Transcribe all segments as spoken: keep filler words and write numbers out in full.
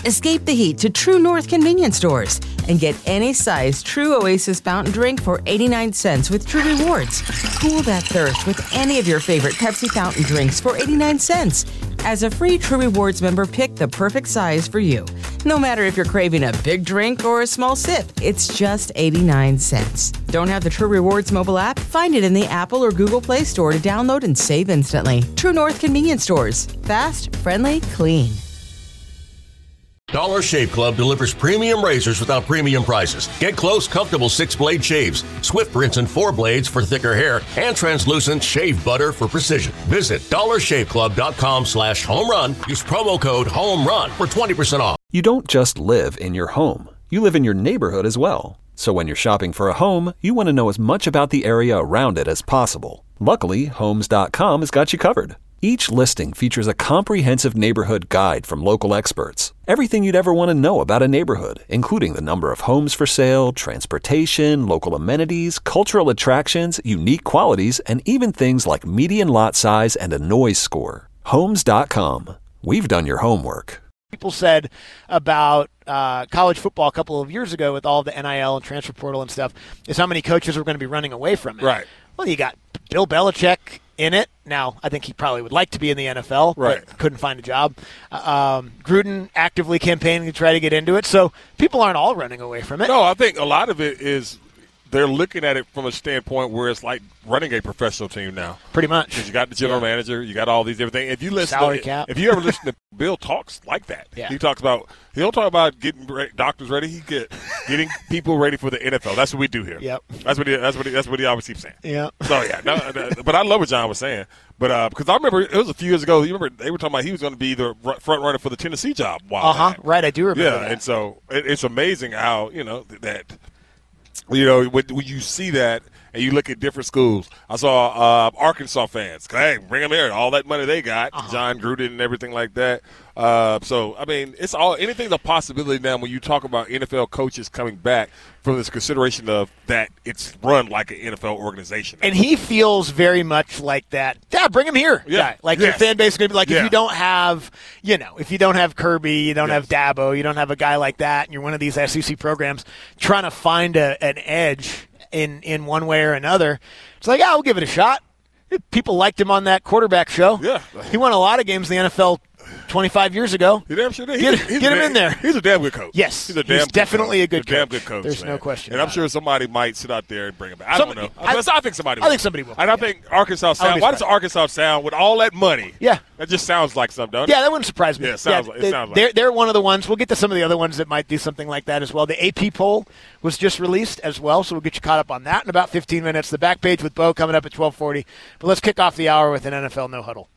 Escape the heat to True North convenience stores and get any size True Oasis fountain drink for eighty-nine cents with True Rewards. Cool that thirst with any of your favorite Pepsi fountain drinks for eighty-nine cents. As a free True Rewards member, pick the perfect size for you. No matter if you're craving a big drink or a small sip, it's just eighty-nine cents. Don't have the True Rewards mobile app? Find it in the Apple or Google Play Store to download and save instantly. True North convenience stores. Fast, friendly, clean. Dollar Shave Club delivers premium razors without premium prices. Get close, comfortable six-blade shaves, swift rinse and four blades for thicker hair, and translucent shave butter for precision. Visit dollarshaveclub.com slash home run. Use promo code HOMERUN for twenty percent off. You don't just live in your home. You live in your neighborhood as well. So when you're shopping for a home, you want to know as much about the area around it as possible. Luckily, Homes dot com has got you covered. Each listing features a comprehensive neighborhood guide from local experts. Everything you'd ever want to know about a neighborhood, including the number of homes for sale, transportation, local amenities, cultural attractions, unique qualities, and even things like median lot size and a noise score. Homes dot com. We've done your homework. People said about uh, college football a couple of years ago with all the N I L and transfer portal and stuff is how many coaches were going to be running away from it. Right. Well, you got Bill Belichick in it. Now, I think he probably would like to be in the N F L, right. but couldn't find a job. Uh, um, Gruden actively campaigning to try to get into it. So people aren't all running away from it. No, I think a lot of it is they're looking at it from a standpoint where it's like running a professional team now. Pretty much. Because you got the general yeah. manager, you got all these different things. If you listen Salary to, cap. If you ever listen to Bill talks like that. Yeah. He talks about he don't talk about getting re- doctors ready. He get getting people ready for the N F L. That's what we do here. Yep. That's what he, that's what he, that's what he always keeps saying. Yeah. So yeah, no, no, but I love what John was saying. But uh, because I remember it was a few years ago. You remember they were talking about he was going to be the front runner for the Tennessee job. Uh huh. Right. I do remember. Yeah. that. And so it, it's amazing how you know that. You know, when, when you see that and you look at different schools, I saw uh, Arkansas fans, hey, bring them here, all that money they got, uh-huh. John Gruden and everything like that. Uh, so, I mean, it's all anything's a possibility now when you talk about N F L coaches coming back from this consideration of that it's run like an N F L organization. And he feels very much like that. Yeah, bring him here. Yeah. Guy. Like yes. your fan base is going to be like, yeah. if you don't have, you know, if you don't have Kirby, you don't yes. have Dabo, you don't have a guy like that, and you're one of these S E C programs trying to find a, an edge in, in one way or another, it's like, yeah, we'll give it a shot. People liked him on that quarterback show. Yeah. He won a lot of games in the N F L twenty-five years ago. You damn sure did. Get, he's, he's get him damn, in there. He's a damn good coach. Yes. He's, a damn he's good definitely coach. a good He's a damn coach. good coach. There's man. no question. And I'm about sure it. somebody might sit out there and bring him back. I Somebody, don't know. I, I, I think somebody will. I think somebody will. And I yeah. think Arkansas sound. Why does Arkansas sound with all that money? Yeah. That just sounds like something, doesn't it? Yeah, that wouldn't surprise me. Yeah, it sounds yeah, like, it they, sounds like they're, they're one of the ones. We'll get to some of the other ones that might do something like that as well. The A P poll was just released as well, so we'll get you caught up on that in about fifteen minutes. The back page with Bo coming up at twelve forty. But let's kick off the hour with an N F L No Huddle.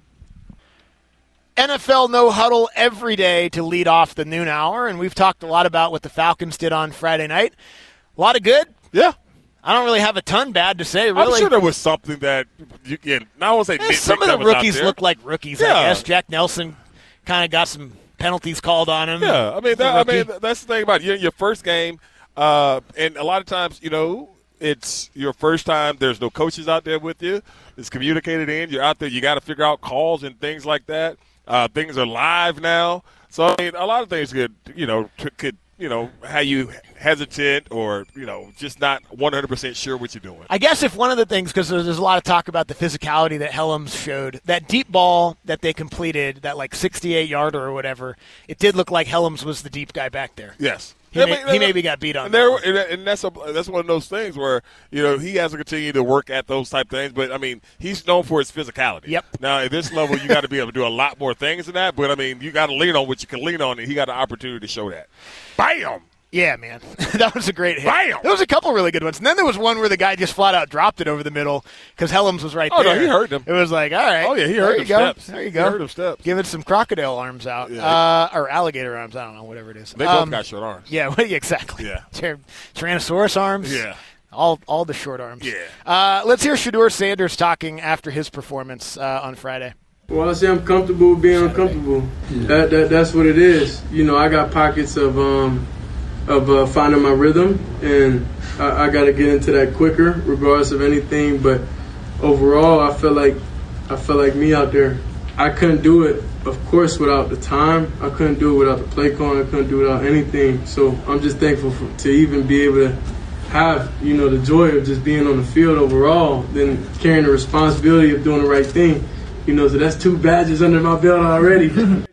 N F L No Huddle every day to lead off the noon hour, and we've talked a lot about what the Falcons did on Friday night. A lot of good. Yeah. I don't really have a ton bad to say, really. I'm sure there was something that you can. I won't say eh, some of the rookies look like rookies. Yeah. I guess Jack Nelson kind of got some penalties called on him. Yeah, I mean, that, I mean that's the thing about it. You're in your first game, uh, and a lot of times, you know, it's your first time. There's no coaches out there with you. It's communicated in. You're out there. You got to figure out calls and things like that. Uh, things are live now, so I mean, a lot of things could, you know, t- could, you know, have you hesitant or, you know, just not one hundred percent sure what you're doing. I guess if one of the things, because there's, there's a lot of talk about the physicality that Helms showed, that deep ball that they completed, that like sixty-eight yarder or whatever, it did look like Helms was the deep guy back there. Yes. He, yeah, may, but, he maybe got beat on and, that. there, and that's a, that's one of those things where, you know, he has to continue to work at those type things. But, I mean, he's known for his physicality. Yep. Now, at this level, you got to be able to do a lot more things than that. But, I mean, you got to lean on what you can lean on, and he got an opportunity to show that. Bam! Yeah, man. That was a great hit. Bam! There was a couple really good ones. And then there was one where the guy just flat out dropped it over the middle because Helms was right oh, there. Oh, no, he heard him. It was like, all right. Oh, yeah, he there heard you them go. steps. There you go. He heard them steps. Give it some crocodile arms out. Yeah. Uh, or alligator arms. I don't know, whatever it is. They um, both got short arms. Yeah, well, exactly. Yeah. Tyr- Tyrannosaurus arms. Yeah. All all the short arms. Yeah. Uh, let's hear Shedeur Sanders talking after his performance uh, on Friday. Well, I say I'm comfortable being uncomfortable. Yeah. That, that That's what it is. You know, I got pockets of um, – of uh, finding my rhythm, and I, I got to get into that quicker, regardless of anything. But overall, I feel like I feel like me out there, I couldn't do it, of course, without the time. I couldn't do it without the play calling. I couldn't do it without anything. So I'm just thankful for, to even be able to have, you know, the joy of just being on the field overall, then carrying the responsibility of doing the right thing. You know, so that's two badges under my belt already.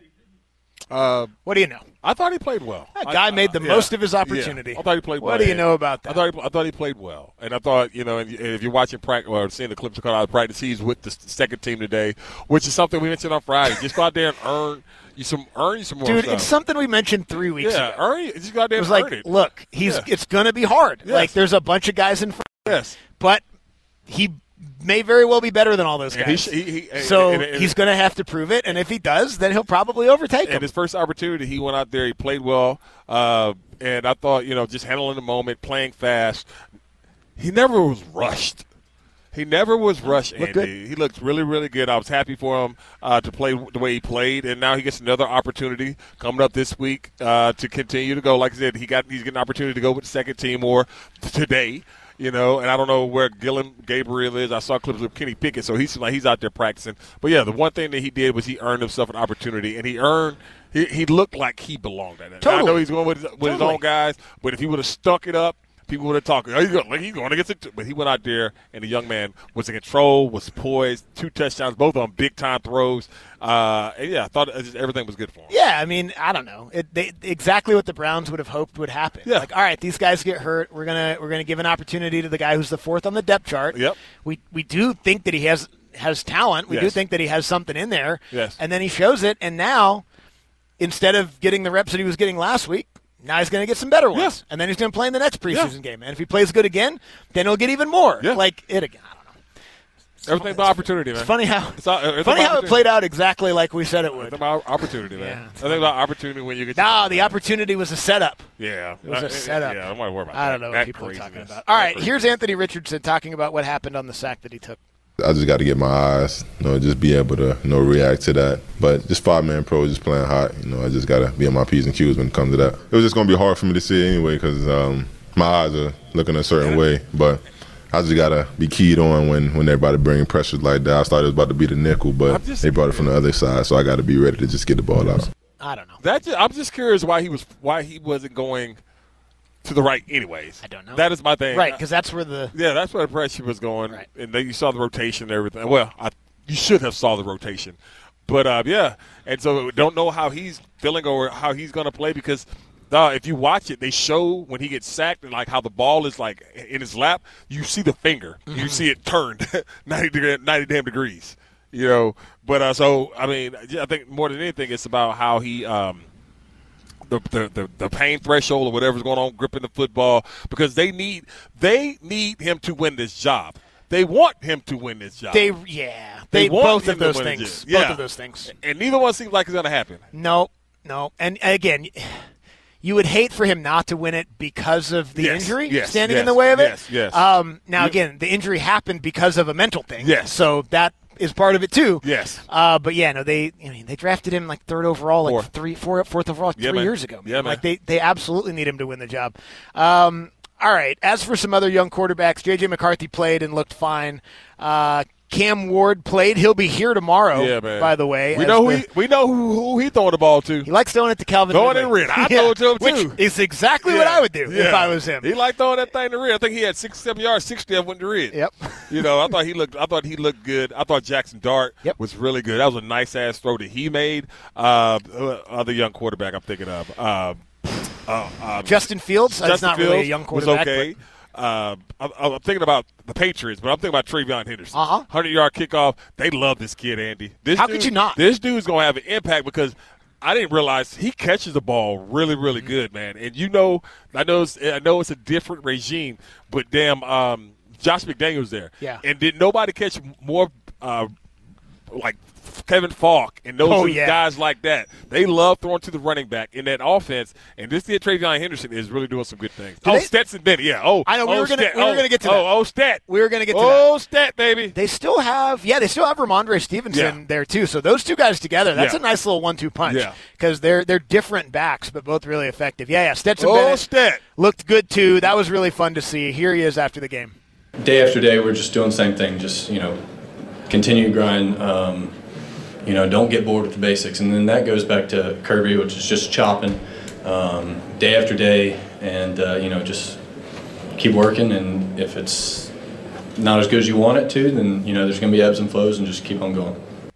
uh, what do you know? I thought he played well. That guy I, made the uh, most yeah, of his opportunity. Yeah, I thought he played well. What do you know about that? I thought he, I thought he played well, and I thought, you know, and if you're watching practice or seeing the clips cut out of practice, he's with the second team today, which is something we mentioned on Friday. Just go out there and earn you some, earn you some more Dude, stuff. it's something we mentioned three weeks yeah, ago. earn it. Just go out there it was and like, earn it. Look, he's yeah. it's going to be hard. Yes. Like, there's a bunch of guys in front. Yes, but he may very well be better than all those guys. He, he, he, so and, and, and, he's going to have to prove it, and if he does, then he'll probably overtake him. And his first opportunity, he went out there, he played well, uh, and I thought, you know, just handling the moment, playing fast. He never was rushed. He never was rushed, Andy. Good. He looked really, really good. I was happy for him uh, to play the way he played, and now he gets another opportunity coming up this week uh, to continue to go. Like I said, he got he's getting an opportunity to go with the second team or today. You know, and I don't know where Gillen Gabriel is. I saw clips of Kenny Pickett, so he's like he's out there practicing. But yeah, the one thing that he did was he earned himself an opportunity, and he earned. He, he looked like he belonged at it. Totally. I know he's going with, his, with totally. his own guys, but if he would have stuck it up, people would have talked. Oh, he's going, like he's going against it. But he went out there, and the young man was in control, was poised, two touchdowns, both of them big time throws. Uh, and yeah, I thought just everything was good for him. Yeah, I mean, I don't know. It, they, exactly what the Browns would have hoped would happen. Yeah. Like, all right, these guys get hurt. We're gonna we're gonna give an opportunity to the guy who's the fourth on the depth chart. Yep. We we do think that he has has talent. We Yes. do think that he has something in there. Yes. And then he shows it, and now instead of getting the reps that he was getting last week, now he's going to get some better ones. Yeah. And then he's going to play in the next preseason Yeah. game. And if he plays good again, then he'll get even more. Yeah. Like it again. I don't know. Everything's about opportunity, man. It's funny how It's all- it's funny about how it opportunity. played out exactly like we said it It's would. about opportunity, man. Yeah, I think about opportunity when you get. No, the opportunity was a setup. Yeah, It was a Uh, setup. Yeah, I'm not worried about I that. don't know what That people are talking craziness. about. All That right, craziness. here's Anthony Richardson talking about what happened on the sack that he took. I just got to get my eyes, you know, just be able to, you know, react to that. But just five-man pro, just playing hot, you know, I just got to be on my P's and Q's when it comes to that. It was just going to be hard for me to see it anyway because um, my eyes are looking a certain way. But I just got to be keyed on when, when everybody bringing pressures like that. I thought it was about to be the nickel, but just, they brought it from the other side, so I got to be ready to just get the ball out. I don't know. That just, I'm just curious why he was why he wasn't going to the right anyways. I don't know. That is my thing. Right, because that's where the Yeah, that's where the pressure was going. Right. And then you saw the rotation and everything. Well, I, you should have saw the rotation. But, uh, yeah, and so don't know how he's feeling or how he's going to play because uh, if you watch it, they show when he gets sacked and, like, how the ball is, like, in his lap, you see the finger. Mm-hmm. You see it turned ninety, ninety damn degrees, you know. But, uh, so, I mean, I think more than anything it's about how he um, – The, the, the, the pain threshold or whatever's going on gripping the football because they need they need him to win this job. They want him to win this job. they yeah They they, want both him of to those win it, things. yeah. Both of those things. And neither one seems like it's going to happen. No, no, and again, you would hate for him not to win it because of the Yes, injury yes, standing in yes, the way of it. yes, yes. Um, now You- again, the injury happened because of a mental thing. Yes. So that is part of it too. Yes. Uh, but yeah, no, they I mean they drafted him like third overall, like Fourth. three, four, fourth overall, like Yeah, three man. years ago. Man. Yeah, man. Like they they absolutely need him to win the job. Um, all right. As for some other young quarterbacks, J J McCarthy played and looked fine. Uh, Cam Ward played. He'll be here tomorrow. Yeah, man. By the way, we as know who the- he, we know who, who he throwing the ball to. He likes throwing it to Calvin Throwing it Ridley. in red. I throw it to him, too. Which is exactly what Yeah, I would do if yeah. I was him. He liked throwing that thing to red. I think he had six, seven yards, sixty of them went to red. Yep. You know, I thought he looked. I thought he looked good. I thought Jackson Dart Yep. was really good. That was a nice ass throw that he made. Uh, other young quarterback I'm thinking of. Uh, uh, uh, Justin Fields. That's Justin not really a Fields young was quarterback. okay. Uh, I'm, I'm thinking about the Patriots, but I'm thinking about Travion Henderson. Uh-huh. hundred-yard kickoff. They love this kid, Andy. This How dude, could you not? This dude's going to have an impact because I didn't realize he catches the ball really, really Mm-hmm. good, man. And you know, I know it's, I know it's a different regime, but damn, um, Josh McDaniels there. Yeah. And did nobody catch more uh, like Kevin Falk and those Oh, two yeah. guys like that? They love throwing to the running back in that offense. And this kid, Travion Henderson, is really doing some good things. Do oh, they- Stetson Bennett, yeah. Oh, I know, we oh, were gonna- Stet. we were Oh, gonna get to oh, that. Oh, Stet. We were going to get to Oh, Stet, baby. that. They still have, yeah, they still have Ramondre Stevenson Yeah. there too. So those two guys together, that's Yeah. a nice little one-two punch. Yeah. Because they're they're different backs, but both really effective. Yeah, yeah. Stetson Oh, Bennett Stet. looked good too. That was really fun to see. Here he is after the game. Day after day, we're just doing the same thing. Just, you know, continue to grind. Um, you know, don't get bored with the basics. And then that goes back to Kirby, which is just chopping um, day after day, and uh, you know, just keep working. And if it's not as good as you want it to, then you know, there's going to be ebbs and flows, and just keep on going.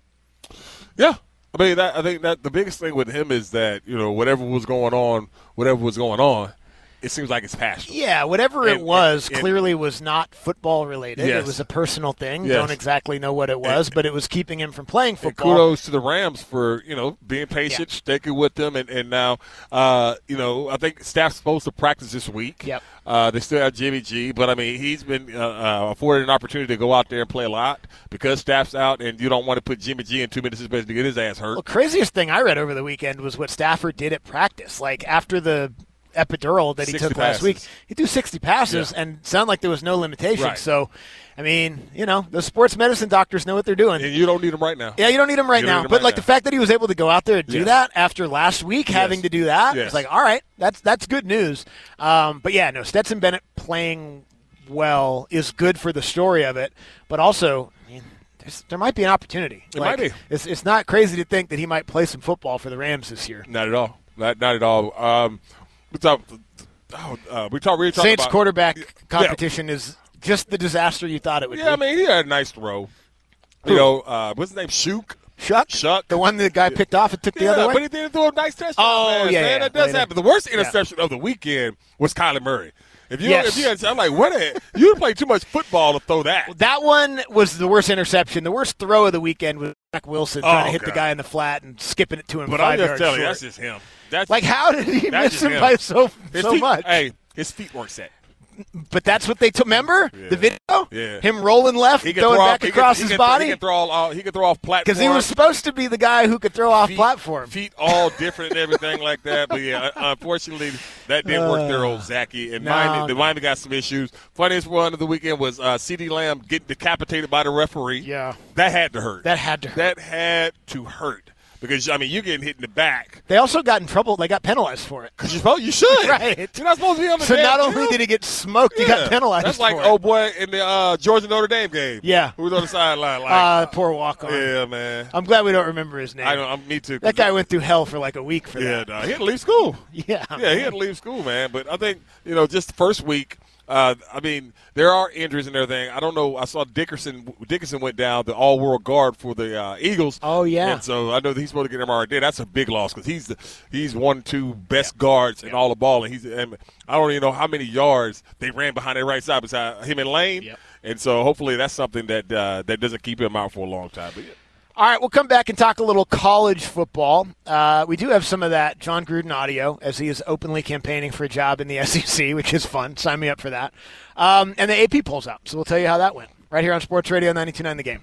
Yeah. I mean, that, I think that the biggest thing with him is that, you know, whatever was going on, whatever was going on, it seems like it's passionate. Yeah, whatever and, it was and, and, clearly was not football related. Yes. It was a personal thing. Yes. Don't exactly know what it was, and, but it was keeping him from playing football. And kudos to the Rams for, you know, being patient, yeah. sticking with them, and, and now, uh, you know, I think staff's supposed to practice this week. Yep. Uh, they still have Jimmy G, but, I mean, he's been uh, uh, afforded an opportunity to go out there and play a lot because staff's out, and you don't want to put Jimmy G in two minutes suspension to get his ass hurt. Well, craziest thing I read over the weekend was what Stafford did at practice. Like, after the epidural that he took passes. last week, he threw sixty passes yeah. and sounded like there was no limitation. Right. So, I mean, you know, the sports medicine doctors know what they're doing. And you don't need them right now. Yeah, you don't need them right now. Them but, right like, now. the fact that he was able to go out there and do yes. that after last week yes. having to do that, yes. it's like, all right, that's that's good news. Um, but, yeah, no, Stetson Bennett playing well is good for the story of it. But also, I mean, there might be an opportunity. It like, might be. It's, it's not crazy to think that he might play some football for the Rams this year. Not at all. Not, not at all. Um, we talk, oh, uh, we talk, really talk Saints about, quarterback yeah. competition is just the disaster you thought it would yeah, be. I mean, he had a nice throw. You Who? know, uh, what's his name? Shook? Shuck? Shuck. The one that the guy picked off and took the yeah, other way? but he didn't throw a nice touchdown. Oh, man. yeah, man, yeah, that does later. happen. The worst Yeah. interception of the weekend was Kyler Murray. If you, Yes. if you had, I'm like, what? A, you play too much football to throw that. That one was the worst interception. The worst throw of the weekend was Zach Wilson trying Oh, to hit God. the guy in the flat and skipping it to him But five I'm just yards telling you, short. that's just him. That's Like, how did he that's miss just him, him. by so, his so feet, much? Hey, his feet weren't set. But that's what they took. Remember Yeah. the video? Yeah. Him rolling left, He can throwing throw back off, across he his can, body? He can throw all. He can throw off platform Because he was supposed to be the guy who could throw off feet, platform. Feet all different and everything like that. But yeah, unfortunately, that didn't work there, old Zachy. And no, Miami, the no. Miami got some issues. Funniest one of the weekend was uh, CeeDee Lamb getting decapitated by the referee. Yeah. That had to hurt. That had to hurt. That had to hurt. Because, I mean, you're getting hit in the back. They also got in trouble. They got penalized for it. Because you're supposed, you should. Right. You're not supposed to be on the So damn not only field. did he get smoked, he got Yeah. penalized That's like, for oh, it. boy, in the uh, Georgia Notre Dame game. Yeah. Who was on the sideline? Like, Uh, poor walk-on. yeah, man. I'm glad we don't remember his name. I don't, I'm, me too. That guy went through hell for like a week for Yeah, that. no, he had to leave school. Yeah. Yeah, he had to leave school, man. But I think, you know, just the first week, uh, I mean, there are injuries and everything. I don't know. I saw Dickerson Dickerson went down, the all-world guard for the uh, Eagles. Oh, yeah. And so I know that he's supposed to get M R I there. That's a big loss because he's the, he's one, two best guards in all the ball. And he's and I don't even know how many yards they ran behind their right side beside him and Lane. Yep. And so hopefully that's something that uh, that doesn't keep him out for a long time. But yeah. All right, we'll come back and talk a little college football. Uh, we do have some of that John Gruden audio as he is openly campaigning for a job in the S E C, which is fun. Sign me up for that. Um, and the A P polls out, so we'll tell you how that went. Right here on Sports Radio ninety-two point nine The Game.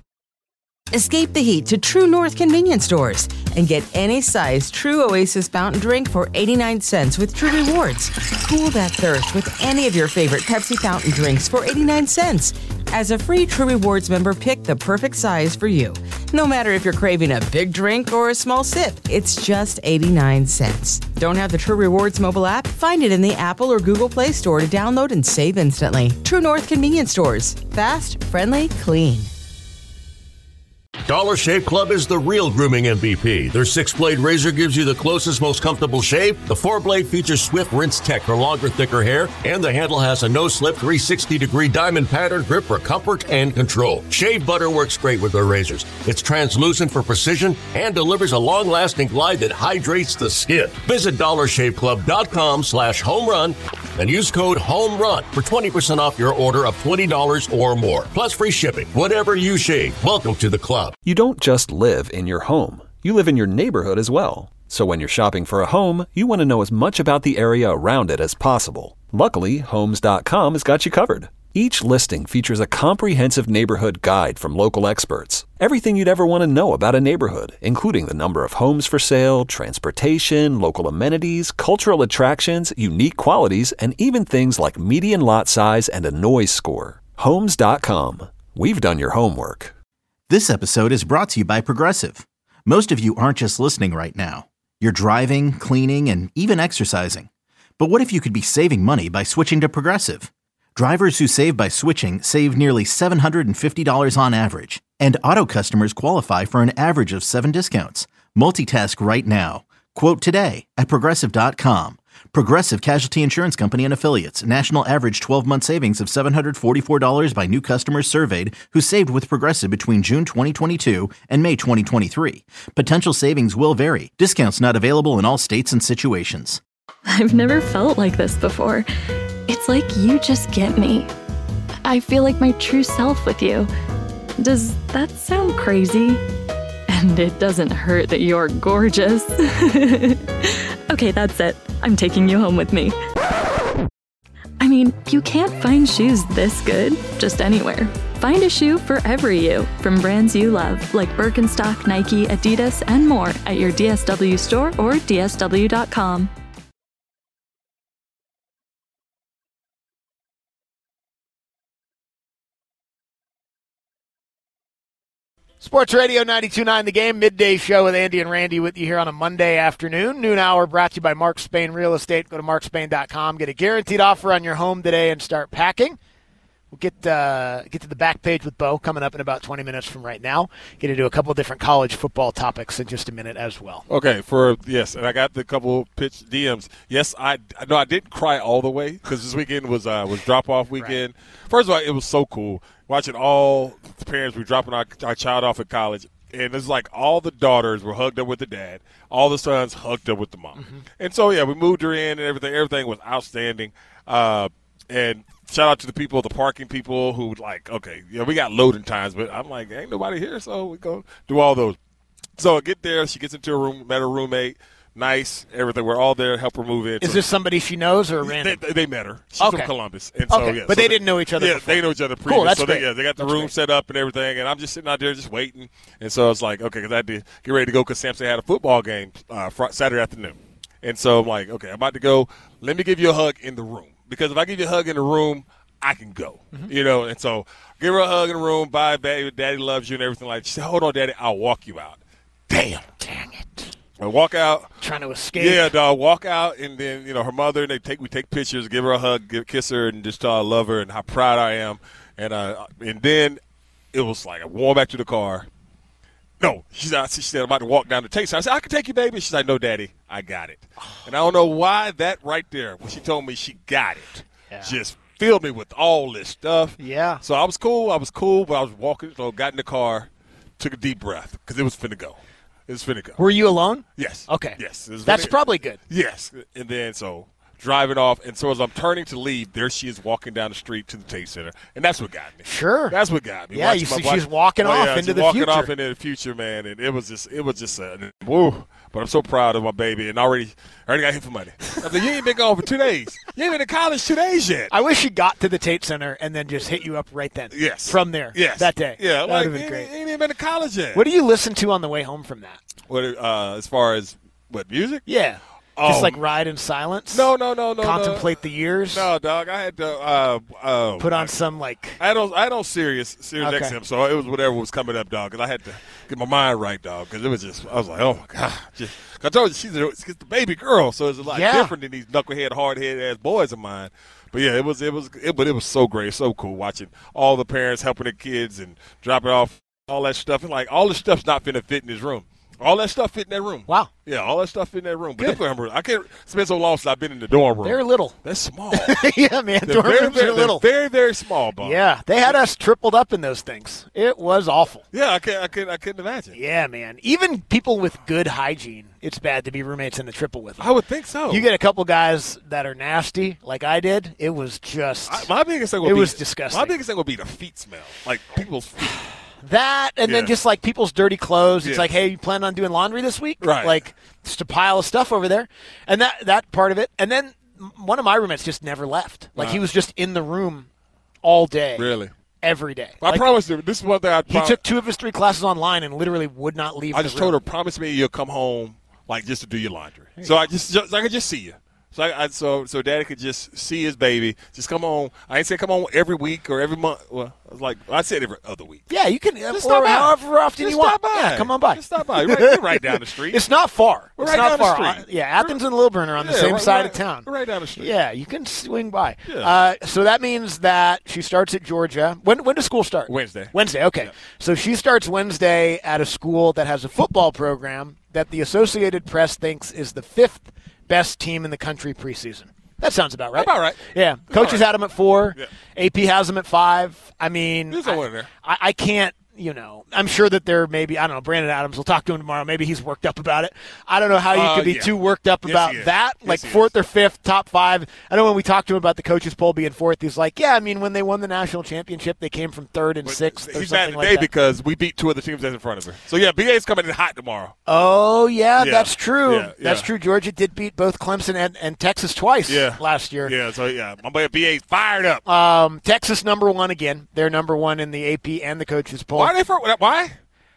Escape the heat to True North convenience stores and get any size True Oasis fountain drink for eighty-nine cents with True Rewards. Cool that thirst with any of your favorite Pepsi fountain drinks for eighty-nine cents. As a free True Rewards member, pick the perfect size for you. No matter if you're craving a big drink or a small sip, it's just eighty-nine cents. Don't have the True Rewards mobile app? Find it in the Apple or Google Play Store to download and save instantly. True North convenience stores. Fast, friendly, clean. Dollar Shave Club is the real grooming M V P. Their six-blade razor gives you the closest, most comfortable shave. The four-blade features swift rinse tech for longer, thicker hair. And the handle has a no-slip three hundred sixty degree diamond pattern grip for comfort and control. Shave butter works great with their razors. It's translucent for precision and delivers a long-lasting glide that hydrates the skin. Visit dollar shave club dot com slash home run and use code HOMERUN for twenty percent off your order of twenty dollars or more. Plus free shipping. Whatever you shave, welcome to the club. You don't just live in your home. You live in your neighborhood as well. So when you're shopping for a home, you want to know as much about the area around it as possible. Luckily, Homes dot com has got you covered. Each listing features a comprehensive neighborhood guide from local experts. Everything you'd ever want to know about a neighborhood, including the number of homes for sale, transportation, local amenities, cultural attractions, unique qualities, and even things like median lot size and a noise score. Homes dot com. We've done your homework. This episode is brought to you by Progressive. Most of you aren't just listening right now. You're driving, cleaning, and even exercising. But what if you could be saving money by switching to Progressive? Drivers who save by switching save nearly seven hundred fifty dollars on average. And Auto customers qualify for an average of seven discounts. Multitask right now. Quote today at Progressive dot com. Progressive Casualty Insurance Company and Affiliates. National average twelve-month savings of seven hundred forty-four dollars by new customers surveyed who saved with Progressive between June twenty twenty-two and May twenty twenty-three. Potential savings will vary. Discounts not available in all states and situations. I've never felt like this before. It's like you just get me. I feel like my true self with you. Does that sound crazy? And it doesn't hurt that you're gorgeous. Okay, that's it. I'm taking you home with me. I mean, you can't find shoes this good just anywhere. Find a shoe for every you from brands you love, like Birkenstock, Nike, Adidas, and more at your D S W store or D S W dot com. Sports Radio ninety-two point nine The Game, midday show with Andy and Randy with you here on a Monday afternoon. Noon hour brought to you by Mark Spain Real Estate. Go to mark spain dot com. Get a guaranteed offer on your home today and start packing. We'll get uh, get to the back page with Bo coming up in about twenty minutes from right now. Get into a couple of different college football topics in just a minute as well. Okay, for yes, and I got the couple pitch D Ms. Yes, I no, I didn't cry all the way because this weekend was uh, was drop off weekend. Right. First of all, it was so cool watching all the parents. We dropping our, our child off at college, and it's like all the daughters were hugged up with the dad, all the sons hugged up with the mom, mm-hmm. and so yeah, we moved her in and everything. Everything was outstanding, uh, and. Shout out to the people, the parking people who like, okay, yeah, we got loading times, but I'm like, ain't nobody here, so we go do all those. So I get there, she gets into her room, met her roommate, nice, everything. We're all there to help her move in. Is so, this somebody she knows or random? They, they met her. She's okay. from Columbus. And okay. so, yeah, but so they didn't know each other Yeah, before. they know each other previous. Cool, that's so great. They, yeah, they got the that's room great. set up and everything, and I'm just sitting out there just waiting. And so I was like, okay, because I had to get ready to go because Samson had a football game uh, Saturday afternoon. And so I'm like, okay, I'm about to go. Let me give you a hug in the room. Because if I give you a hug in the room, I can go, mm-hmm. you know, and so give her a hug in the room, bye, baby, daddy loves you and everything like that. She said, hold on, daddy, I'll walk you out. Damn. Dang it. I walk out. Trying to escape. Yeah, dog, walk out, and then, you know, her mother, and they take, we take pictures, give her a hug, give, kiss her, and just tell her I love her and how proud I am. And uh, and then it was like I wore back to the car. No, she said, she said, I'm about to walk down the tape. So I said, I can take you, baby. She's like, no, daddy, I got it. And I don't know why that right there, when she told me she got it, yeah. just filled me with all this stuff. Yeah. So I was cool. I was cool, but I was walking, so got in the car, took a deep breath, because it was finna go. It was finna go. Were you alone? Yes. Okay. Yes. That's finna, probably good. Yes. And then so driving off, and so as I'm turning to leave, there she is walking down the street to the Tate Center, and that's what got me. Sure. That's what got me. Yeah, you see, she's walking oh, off yeah, into the walking future. off into the future, man, and it was just, it was just, uh, woo. But I'm so proud of my baby, and already, already got hit for money. I said, you ain't been gone for two days. You ain't been in college two days yet. I wish she got to the Tate Center and then just hit you up right then. Yes. From there. Yes. That day. Yeah. That like, would have been ain't, great. ain't even been to college yet. What do you listen to on the way home from that? What, uh, as far as, what, music? Yeah. Oh. Just like ride in silence? No, no, no, no. Contemplate no. the years? No, dog. I had to uh, uh, put on some like. I don't. I don't serious serious okay. X M. So it was whatever was coming up, dog. Because I had to get my mind right, dog. Because it was just. I was like, oh my god. Just, I told you she's, a, she's the baby girl, so it's a lot yeah. different than these knucklehead, hard headed ass boys of mine. But yeah, it was it was it, but it was so great, so cool watching all the parents helping their kids and dropping off all that stuff. And like all the stuff's not finna fit in this room. All that stuff fit in that room. Wow. Yeah, all that stuff fit in that room. But I can't spend so long since I've been in the dorm room. They're little. They're small. yeah, man. They're dorm very, rooms very, are little. Very, very small, Bob. Yeah, they had us tripled up in those things. It was awful. Yeah, I can't, I can't, I couldn't imagine. Yeah, man. Even people with good hygiene, it's bad to be roommates in the triple with them. I would think so. You get a couple guys that are nasty, like I did. It was just. I, my biggest thing would it be, was disgusting. My biggest thing would be the feet smell, like people's feet. That, and yeah. then just like people's dirty clothes. It's yeah. like, hey, you plan on doing laundry this week? Right. Like, just a pile of stuff over there. And that, that part of it. And then one of my roommates just never left. Like, uh, he was just in the room all day. Really? Every day. I like, promise you, this is one thing I He took two of his three classes online and literally would not leave I the just room. told her, promise me you'll come home, like, just to do your laundry. So I just, just I could just see you. So I, I so so Daddy could just see his baby. Just come on. I ain't say come on every week or every month. Well, I was like I said every other week. Yeah, you can. Just or stop by. however often Just you want. stop by. Yeah, come on by. Just stop by. You're right, you're right down the street. It's not far. We're it's right not down the far. street. Uh, yeah, Athens and Lilburn are on the Yeah, same right- side right- of town. we're right down the street. Yeah, you can swing by. Yeah. Uh, so that means that she starts at Georgia. When when does school start? Wednesday. Wednesday. Okay. Yeah. So she starts Wednesday at a school that has a football program that the Associated Press thinks is the fifth best team in the country preseason. That sounds about right. About right. Yeah. That's Coaches right. had them at four. Yeah. A P has them at five. I mean, There's I, a winner there. I, I can't, you know, I'm sure that there maybe, I don't know, Brandon Adams, we'll talk to him tomorrow. Maybe he's worked up about it. I don't know how you Uh, could be yeah. too worked up Yes, about he is. that. Yes, like he fourth is. or fifth, top five. I know when we talked to him about the coaches poll being fourth, he's like, yeah, I mean, when they won the national championship, they came from third and But sixth or He's mad something today like that. because we beat two of the teams that's in front of her. So yeah, B A's coming in hot tomorrow. Oh, yeah, Yeah. that's true. Yeah, That's yeah. true. Georgia did beat both Clemson and, and Texas twice Yeah. last year. Yeah. So yeah, my boy B A's fired up. Um, Texas number one again. They're number one in the A P and the coaches poll. Why are they for why?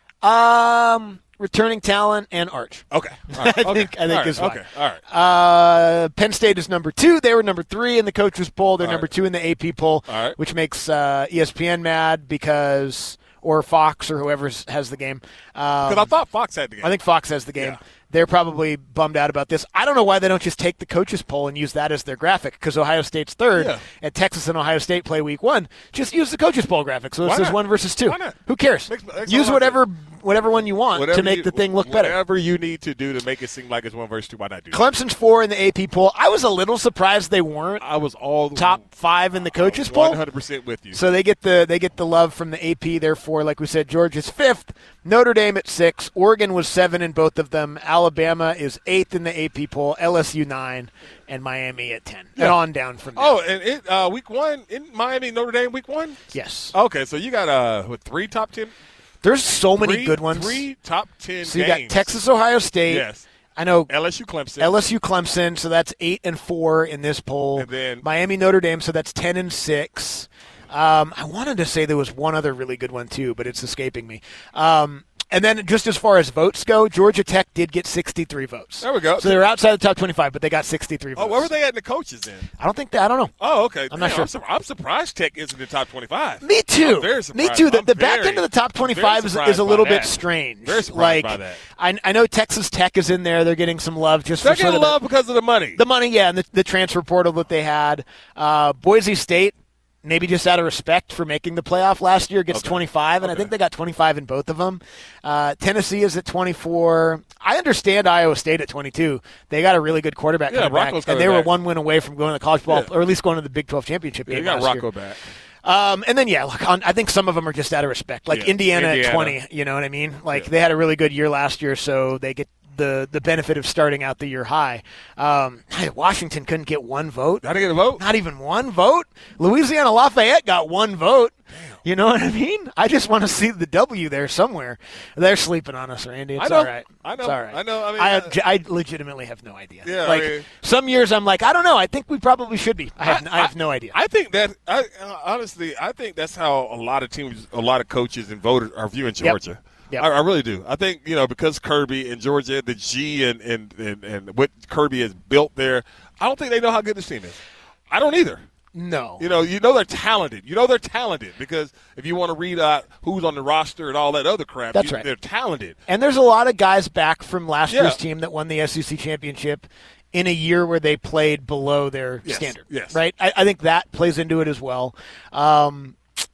Um, returning talent and Arch. Okay. All right. I okay. think I think All right. is why. Okay. All right. Uh, Penn State is number two. They were number three in the coaches poll. They're All number right. two in the A P poll, All right. which makes uh, E S P N mad because or Fox or whoever has the game. Um, Because I thought Fox had the game. I think Fox has the game. Yeah. They're probably bummed out about this. I don't know why they don't just take the coaches poll and use that as their graphic because Ohio State's third Yeah. and Texas and Ohio State play week one. Just use the coaches poll graphic. So it Why says not? one versus two. Why not? Who cares? Makes- makes use a lot of whatever whatever one you want Whatever to make you- the thing look better. Whatever you need to do to make it seem like it's one versus two, why not do that? Clemson's four in the A P poll. I was a little surprised they weren't I was all top five in the coaches poll. one hundred percent with you. So they get the they get the love from the A P. Therefore, like we said, Georgia's fifth, Notre Dame at six, Oregon was seven in both of them, Alabama is eighth in the A P poll, L S U nine, and Miami at ten, and Yeah. on down from there. Oh, and it, uh, week one in Miami, Notre Dame, week one. Yes, Okay, so you got uh, what, three top ten? there's so many Three- good ones. Three top ten. So you games. got Texas, Ohio State. Yes. I know L S U, Clemson. L S U, Clemson. So that's eight and four in this poll. And then- Miami, Notre Dame. So that's ten and six. Um, I wanted to say there was one other really good one too, but it's escaping me. Um, and then just as far as votes go, Georgia Tech did get sixty-three votes. There we go. So they were outside the top twenty-five, but they got sixty-three votes. Oh, where were they at in the coaches then? I don't think that. I don't know. Oh, okay. I'm not Damn, sure. I'm, sur- I'm surprised Tech isn't in the top twenty-five. Me too. I'm very Me surprised. too. The, I'm the back very- end of the top I'm twenty-five very is, surprised is a by little that. bit strange. Very surprised like, by that. I, I know Texas Tech is in there. They're getting some love just They're for sort getting of the- love because of the money. The money, yeah, and the, the transfer portal that they had. Uh, Boise State, maybe just out of respect for making the playoff last year, gets Okay. twenty-five, and I Okay. think they got twenty-five in both of them. Uh, Tennessee is at twenty-four. I understand Iowa State at twenty-two. They got a really good quarterback Yeah, coming back, Rocco's and coming they were back. one win away from going to the college ball, Yeah. or at least going to the Big twelve championship Yeah, game you got last Rocco year. back. Um, and then, yeah, look, on, I think some of them are just out of respect. Like Yeah. Indiana, at Indiana. twenty, you know what I mean? Like Yeah. they had a really good year last year, so they get the, the benefit of starting out the year high. Um, Washington couldn't get one vote. How to get a vote? Not even one vote. Louisiana Lafayette got one vote. You know what I mean? I just want to see the W there somewhere. They're sleeping on us, Randy. It's I know. all right. I know. It's all right. I know. I mean, I, uh, I legitimately have no idea. Yeah, I like mean- some years I'm like, I don't know. I think we probably should be. I have, I, have no idea. I think that I uh, honestly, I think that's how a lot of teams, a lot of coaches and voters are viewing Georgia. Yep. I, I really do. I think you know because Kirby and Georgia, the G and, and and and what Kirby has built there. I don't think they know how good this team is. I don't either. No. You know, you know they're talented. You know they're talented because if you want to read out who's on the roster and all that other crap, That's you, right. they're talented. And there's a lot of guys back from last Yeah. year's team that won the S E C championship in a year where they played below their Yes, standard. yes. Right? I, I think that plays into it as well. Um,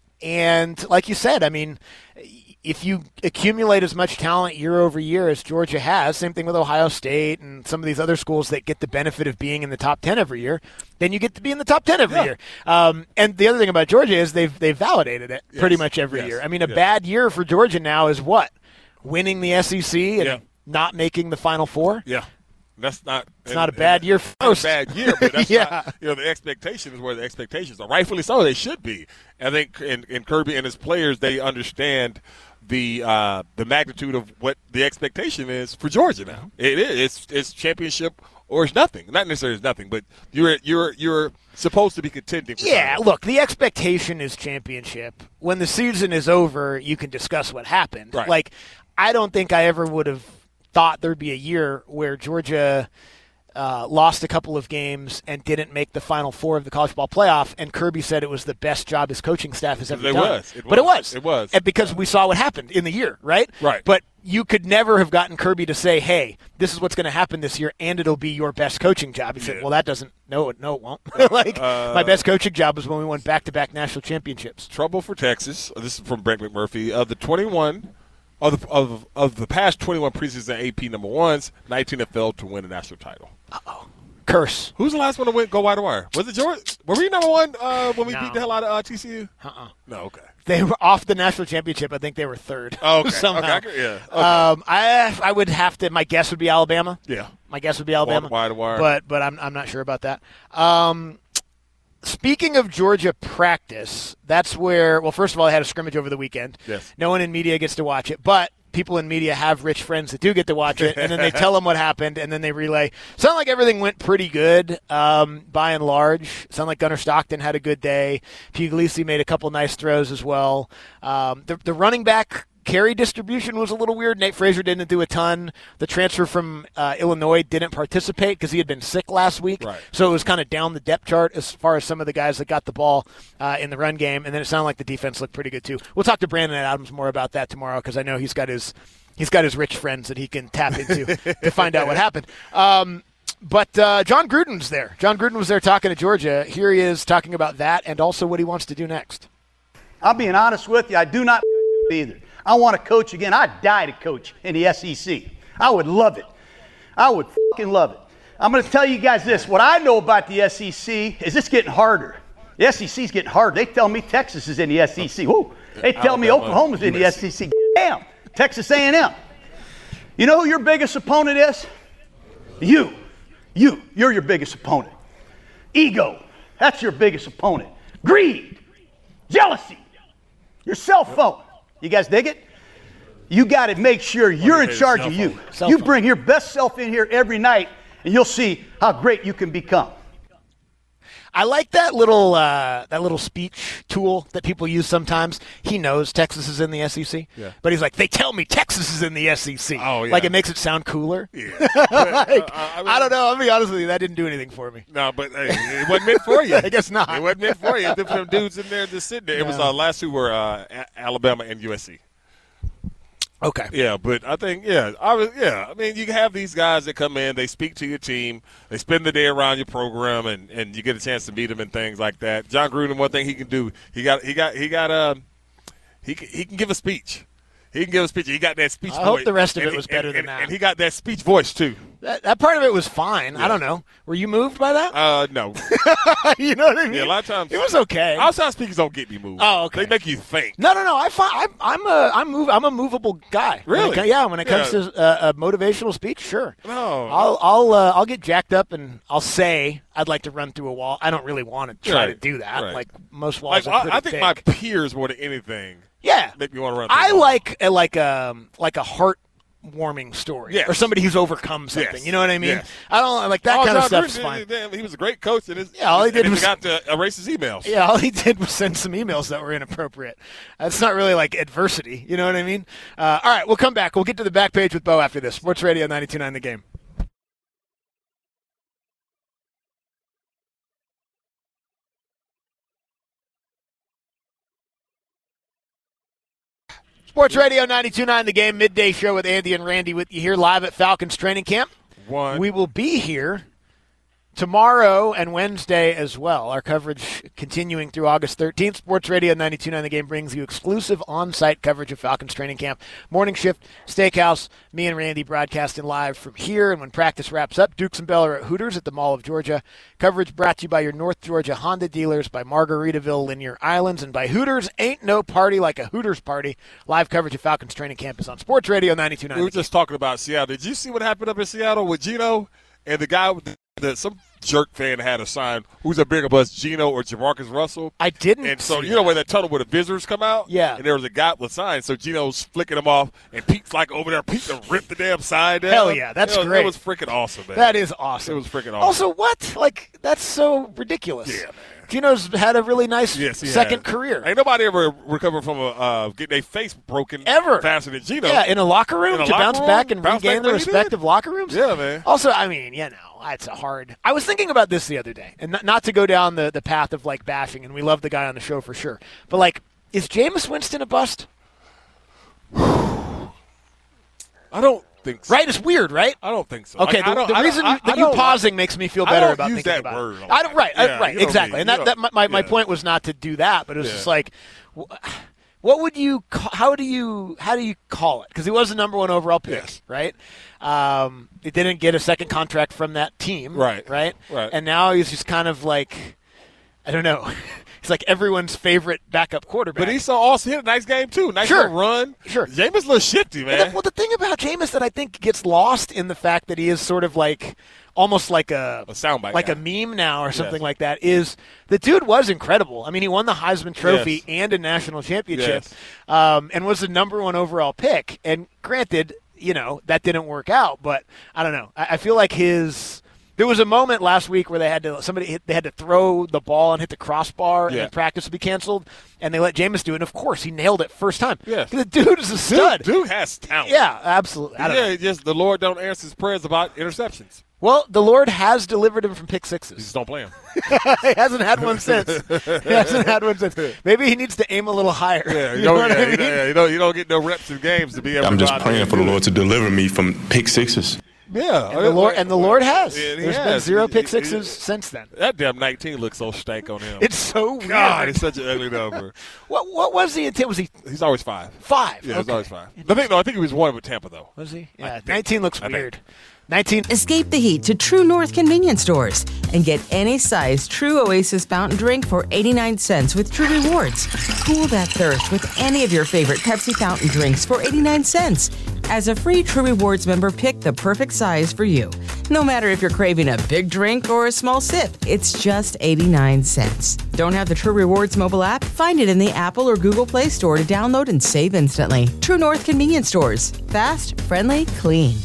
and like you said, I mean, if you accumulate as much talent year over year as Georgia has, same thing with Ohio State and some of these other schools that get the benefit of being in the top ten every year, then you get to be in the top ten every Yeah. year. Um, and the other thing about Georgia is they've they've validated it Yes, pretty much every yes, year. I mean, a yes. bad year for Georgia now is what? Winning the S E C and Yeah. not making the Final Four? Yeah. That's not. It's not a bad year for Not most. a bad year, but that's Yeah. not. You know, the expectation is where the expectations are. Rightfully so, they should be. I think, in, in Kirby and his players, they understand the uh, the magnitude of what the expectation is for Georgia now. It is. It's it's championship or it's nothing. Not necessarily it's nothing, but you're you're you're supposed to be contending. For Yeah, something. look, the expectation is championship. When the season is over, you can discuss what happened. Right. Like, I don't think I ever would have thought there'd be a year where Georgia uh, lost a couple of games and didn't make the Final Four of the college ball playoff, and Kirby said it was the best job his coaching staff has ever it done. Was. It but was. it was. It was. And because we saw what happened in the year, right? Right. But you could never have gotten Kirby to say, hey, this is what's going to happen this year, and it'll be your best coaching job. He yeah. said, well, that doesn't – no, no, it won't. like, uh, my best coaching job was when we won back-to-back national championships. Trouble for Texas. This is from Brent McMurphy. Of the twenty-one – Of the, of, of the past twenty-one preseason A P number ones, nineteen have failed to win a national title. Uh-oh. Curse. Who's the last one to win go wide wire? Was it George? Were we number one uh, when we No. beat the hell out of uh, T C U? Uh-uh. No, okay. They were off the national championship. I think they were third. Oh, okay. somehow. Okay, yeah. Okay. Um, I I would have to. My guess would be Alabama. Yeah. My guess would be Alabama. Wide wire. But but I'm I'm not sure about that. Um, speaking of Georgia practice, that's where. Well, first of all, they had a scrimmage over the weekend. Yes. No one in media gets to watch it, but people in media have rich friends that do get to watch it, and then they tell them what happened, and then they relay. Sound like everything went pretty good, um, by and large. Sound like Gunnar Stockton had a good day. Puglisi made a couple nice throws as well. Um, the, the running back carry distribution was a little weird. Nate Frazier didn't do a ton. The transfer from uh, Illinois didn't participate because he had been sick last week. Right. So it was kind of down the depth chart as far as some of the guys that got the ball uh, in the run game. And then it sounded like the defense looked pretty good too. We'll talk to Brandon Adams more about that tomorrow because I know he's got his he's got his rich friends that he can tap into to find out what happened. Um, but uh, John Gruden's there. John Gruden was there talking to Georgia. Here he is talking about that and also what he wants to do next. I'm being honest with you. I do not either. I want to coach again. I'd die to coach in the S E C. I would love it. I would fucking love it. I'm going to tell you guys this. What I know about the S E C is it's getting harder. The S E C is getting harder. They tell me Texas is in the S E C. Woo. They tell me Oklahoma's in the S E C. Damn. Texas A and M. You know who your biggest opponent is? You. You. You're your biggest opponent. Ego. That's your biggest opponent. Greed. Jealousy. Your cell phone. You guys dig it? You got to make sure you're in charge of you. You bring your best self in here every night, and you'll see how great you can become. I like that little uh, that little speech tool that people use sometimes. He knows Texas is in the S E C, yeah. but he's like, they tell me Texas is in the S E C. Oh, yeah. Like it makes it sound cooler. Yeah. like, uh, I, mean, I don't know. I'll be honest with you. That didn't do anything for me. No, but hey, it wasn't meant for you. I guess not. It wasn't meant for you. Different dudes in there just sitting there. It Yeah. was uh, last two were uh, a- Alabama and U S C. Okay. Yeah, but I think yeah, I was yeah. I mean, you have these guys that come in, they speak to your team, they spend the day around your program, and, and you get a chance to meet them and things like that. John Gruden, one thing he can do, he got he got he got uh, he can, he can give a speech. He can give a speech. He got that speech I voice. hope the rest of and it was he, better and, than and, that. And he got that speech voice too. That, that part of it was fine. Yeah. I don't know. Were you moved by that? Uh, no. You know what I mean? Yeah, a lot of times it was okay. Outside speakers don't get me moved. Oh, okay. They make you think. No, no, no. I find, I'm I'm a I'm move I'm a movable guy. When Really? it co- yeah. When it comes Yeah. to uh, a motivational speech, sure. No. I'll I'll uh, I'll get jacked up and I'll say I'd like to run through a wall. I don't really want to try Right. to do that. Right. Like most walls Like, are I, pretty I think thick. my peers more than anything. yeah. Make me want to run. I through the wall. like a, like a like a heartwarming story. Yes. Or somebody who's overcome something. Yes. You know what I mean? Yes. I don't like that Oh, kind of John stuff's Gruden, fine. damn, he was a great coach. And his, Yeah, all he did and was- forgot to erase his emails. Yeah, all he did was send some emails that were inappropriate. That's not really like adversity. You know what I mean? Uh, all right, we'll come back. We'll get to the back page with Bo after this. Sports Radio ninety-two point nine The Game. Sports Radio ninety-two point nine The Game, midday show with Andy and Randy with you here live at Falcons training camp. One. We will be here tomorrow and Wednesday as well. Our coverage continuing through August thirteenth. Sports Radio ninety-two point nine The Game brings you exclusive on-site coverage of Falcons training camp. Morning shift, Steakhouse, me and Randy broadcasting live from here. And when practice wraps up, Dukes and Bell are at Hooters at the Mall of Georgia. Coverage brought to you by your North Georgia Honda dealers, by Margaritaville Linear Islands, and by Hooters. Ain't no party like a Hooters party. Live coverage of Falcons training camp is on Sports Radio ninety-two point nine. We were just talking about Seattle. Did you see what happened up in Seattle with Geno and the guy with the, the some jerk fan had a sign, who's a bigger bus, Geno or Jamarcus Russell? I didn't. And so see you know that. where that tunnel where the visitors come out? Yeah. And there was a guy with a sign. So Geno's flicking them off, and Pete's like over there. Pete to rip the damn sign down. Hell yeah, that's it was, great. It was freaking awesome, man. That is awesome. It was freaking awesome. Also, what? Like, that's so ridiculous. Yeah, man. Gino's had a really nice Yes, he second has. career. Ain't nobody ever recovered from a uh, getting their face broken Ever. faster than Geno. Yeah, in a locker room In a to locker bounce room, back and bounce regain back the like he respect did. of locker rooms. Yeah, man. Also, I mean, you know, It's a hard. I was thinking about this the other day, and not, not to go down the, the path of like bashing, and we love the guy on the show for sure. But like, is Jameis Winston a bust? I don't think so. Right? It's weird, right? I don't think so. Okay, like, the, the I reason I, you, that I you pausing I, makes me feel better I don't about use thinking that about word it. I don't. Right. Yeah, right. you know Exactly. me. And that, You that my, my, my yeah. point was not to do that, but it was Yeah. just like, what would you? Call, how do you? How do you call it? Because he was the number one overall pick, Yes. right? Um, he didn't get a second contract from that team, Right. Right. Right. And now he's just kind of like, I don't know. He's like everyone's favorite backup quarterback. But he saw also hit a nice game too. Nice Sure. little run. Sure. Jameis a little shifty, man. Well the, well, the thing about Jameis that I think gets lost in the fact that he is sort of like almost like a, a soundbite like guy. a meme now or something Yes. like that is the dude was incredible. I mean, he won the Heisman Trophy Yes. and a national championship, Yes. um, and was the number one overall pick. And granted, you know, that didn't work out, but I don't know. I, I feel like his. There was a moment last week where they had to somebody hit, they had to throw the ball and hit the crossbar, and Yeah. then practice would be canceled, and they let Jameis do it. And of course, he nailed it first time. Yes. The dude is a stud. Dude, dude has talent. Yeah, absolutely. I don't yeah, know. just the Lord don't answer his prayers about interceptions. Well, the Lord has delivered him from pick You sixes. just don't play him. He hasn't had one since. He hasn't had one since. Maybe he needs to aim a little higher. Yeah, you, you don't, know what yeah, I you, mean? don't, yeah, you, don't, you don't get no reps in games to be able I'm to just go out there praying and for the do Lord it. to deliver me from pick sixes. Yeah. And the Lord and the Lord has. Yeah, he There's been has. zero He- pick he- sixes he- since then. That damn nineteen looks so stank on him. It's so weird. God, it's such an ugly number. What what was the intent? Was he He's always five. five? Yeah, he's Okay. always five. I think no, I think he was one with Tampa though. Was he? Yeah, think. nineteen looks I think. weird. nineteen. Escape the heat to True North convenience stores and get any size True Oasis fountain drink for eighty-nine cents with True Rewards. Cool that thirst with any of your favorite Pepsi fountain drinks for eighty-nine cents. As a free True Rewards member, pick the perfect size for you. No matter if you're craving a big drink or a small sip, it's just eighty-nine cents. Don't have the True Rewards mobile app? Find it in the Apple or Google Play Store to download and save instantly. True North convenience stores. Fast, friendly, clean.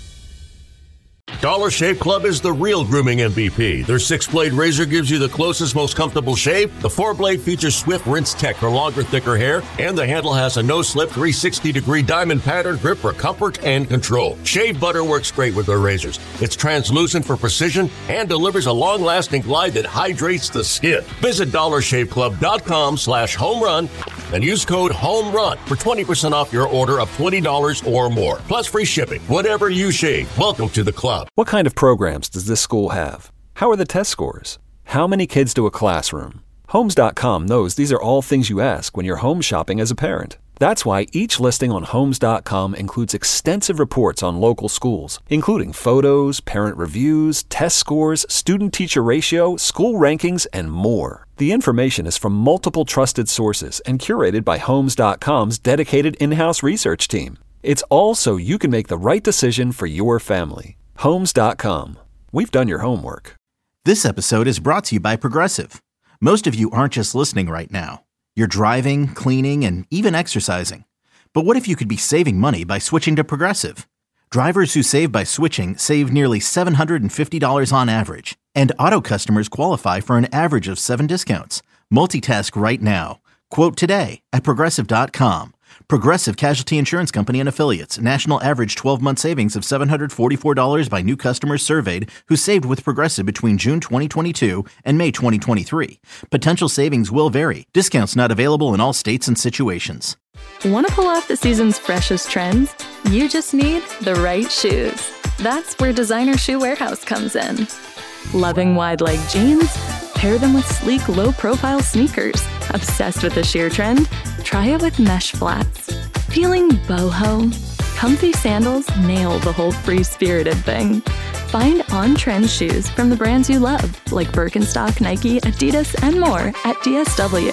Dollar Shave Club is the real grooming M V P. Their six-blade razor gives you the closest, most comfortable shave. The four-blade features Swift Rinse Tech for longer, thicker hair, and the handle has a no-slip three hundred sixty degree diamond pattern grip for comfort and control. Shave butter works great with their razors. It's translucent for precision and delivers a long-lasting glide that hydrates the skin. Visit dollar shave club dot com slash home run and use code HOMERUN for twenty percent off your order of twenty dollars or more. Plus free shipping. Whatever you shave, welcome to the club. What kind of programs does this school have? How are the test scores? How many kids do a classroom? Homes dot com knows these are all things you ask when you're home shopping as a parent. That's why each listing on Homes dot com includes extensive reports on local schools, including photos, parent reviews, test scores, student-teacher ratio, school rankings, and more. The information is from multiple trusted sources and curated by Homes dot com's dedicated in-house research team. It's all so you can make the right decision for your family. Homes dot com. We've done your homework. This episode is brought to you by Progressive. Most of you aren't just listening right now. You're driving, cleaning, and even exercising. But what if you could be saving money by switching to Progressive? Drivers who save by switching save nearly seven hundred fifty dollars on average. And auto customers qualify for an average of seven discounts. Multitask right now. Quote today at Progressive dot com. Progressive Casualty Insurance Company and Affiliates. National average twelve-month savings of seven hundred forty-four dollars by new customers surveyed who saved with Progressive between June twenty twenty-two and May twenty twenty-three. Potential savings will vary. Discounts not available in all states and situations. Want to pull off the season's freshest trends? You just need the right shoes. That's where Designer Shoe Warehouse comes in. Loving wide-leg jeans? Pair them with sleek, low-profile sneakers. Obsessed with the sheer trend? Try it with mesh flats. Feeling boho? Comfy sandals nail the whole free-spirited thing. Find on-trend shoes from the brands you love, like Birkenstock, Nike, Adidas, and more at D S W.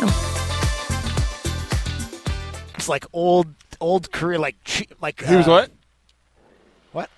It's like old old career, like che- like. He was uh, what? What?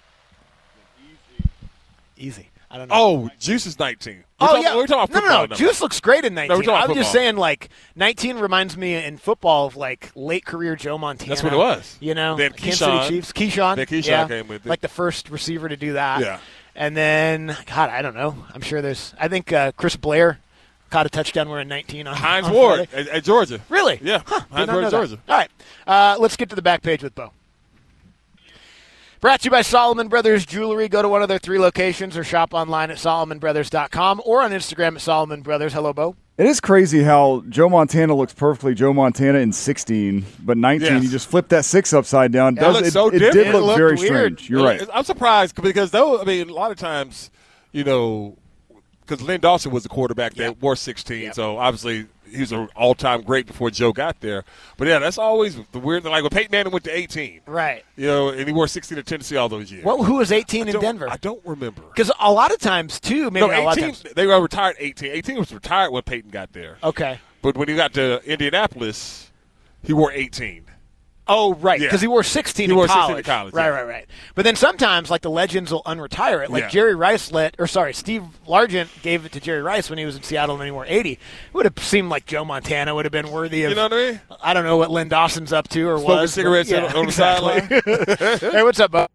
Easy. I don't know. Oh, Juice is nineteen. We're Oh talking, yeah, we're talking about no, no, football no. numbers. Juice looks great in No, we're nineteen. talking I'm about just football. saying, like nineteen reminds me in football of like late career Joe Montana. That's what it was. You know, Then Kansas Keyshawn. City Chiefs. Keyshawn. Then Keyshawn yeah, came with it. like the first receiver to do that. Yeah. And then, God, I don't know. I'm sure there's. I think uh, Chris Blair caught a touchdown wearing nineteen on Hines on Ward Friday. at, at Georgia. Really? Yeah. Huh, did Hines not Ward know at that. Georgia. All right. Uh, let's get to the back page with Bo. Brought to you by Solomon Brothers Jewelry. Go to one of their three locations or shop online at solomon brothers dot com or on Instagram at Solomon Brothers. Hello, Bo. It is crazy how Joe Montana looks perfectly Joe Montana in sixteen, but nineteen, yes. You just flip that six upside down. Does, it, it, so it did it look very weird. strange. You're right. I'm surprised because, though, I mean, a lot of times, you know, because Len Dawson was the quarterback that yep. wore sixteen, yep. so obviously – he was an all-time great before Joe got there. But, yeah, that's always the weird thing. Like when Peyton Manning went to eighteen. Right. You know, and he wore sixteen to Tennessee all those years. Well, who was eighteen in Denver? I don't remember. Because a lot of times, too, maybe no, a lot of eighteen, times. they were retired eighteen. eighteen was retired when Peyton got there. Okay. But when he got to Indianapolis, he wore eighteen. Oh, right, because yeah. he wore sixteen he in wore college. sixteen in college. Right, yeah. right, right. But then sometimes, like, the legends will unretire it. Like yeah. Jerry Rice let, or sorry, Steve Largent gave it to Jerry Rice when he was in Seattle and he wore eighty. It would have seemed like Joe Montana would have been worthy of, you know what I mean? I don't know what Len Dawson's up to or Smoking was. cigarettes but, yeah, on the exactly. sideline. Hey, what's up, Bob?